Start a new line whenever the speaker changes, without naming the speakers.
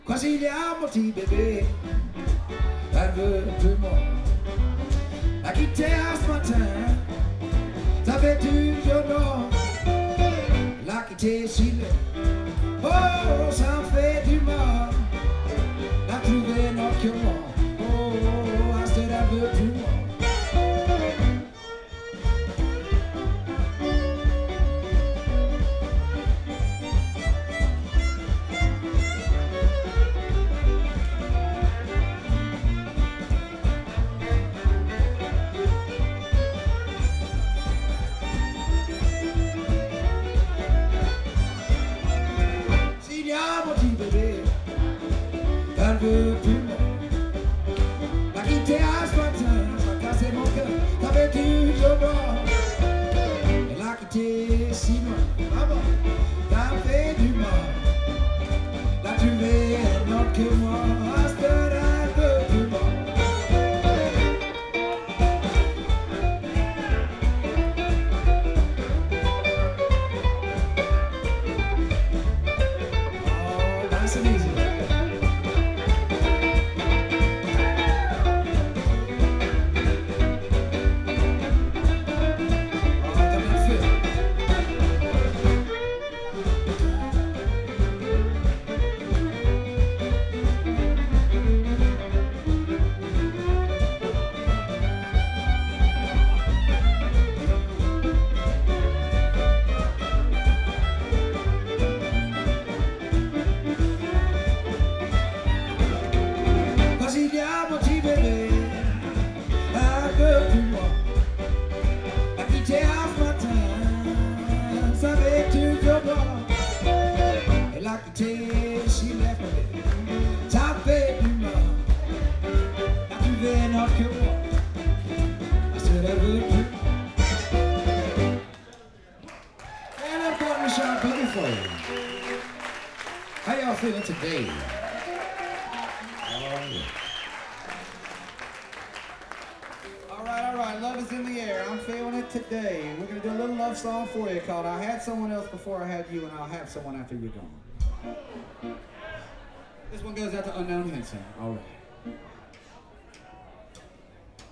Quasiliamo-ti bébé, elle veut plus moi. A quitté ce matin, ça fait du journal. La quitter Chile, oh ça fait du mal. La trouver non que moi, oh, oh, oh, elle veut plus moi. Elle veut plus moi. La quitter à ce matin, ça a cassé mon cœur, ça fait du journal. Elle a quitté si loin, maman, ça fait du mal. La trouver un autre que moi, à ce que elle veut plus moi. Oh, nice and easy. Quasiliamo-ti bébé, elle veut plus moi. La quitter à ce matin, ça fait du journal. Elle a quitté Chile, ça fait du mal. La trouver non que moi, parce qu'elle veut plus. And I've got Michelle Penny for you. How y'all feeling today? Oh, yeah. All right, love is in the air. I'm feeling it today. We're going to do a little love song for you called I Had Someone Else Before I Had You, and I'll Have Someone After You're Gone. This one goes out to Unknown Henson. All right.